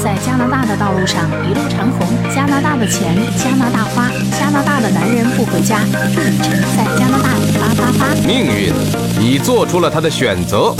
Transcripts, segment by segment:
在加拿大的道路上一路长虹，加拿大的钱，加拿大花，加拿大的男人不回家，祝雨辰在加拿大发发发。 命运已做出了他的选择。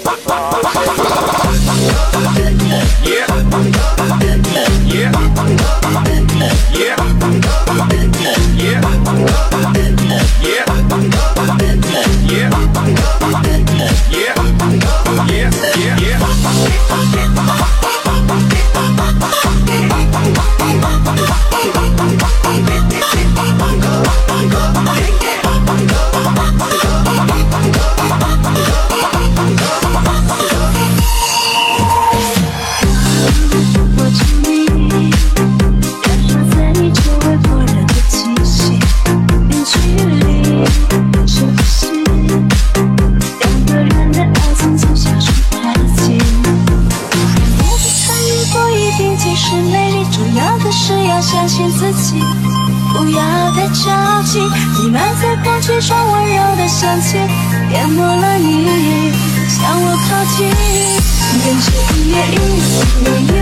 相信自己，不要太着急，弥漫在空气中温柔的香气，淹没了你，向我靠近，跟着音乐一起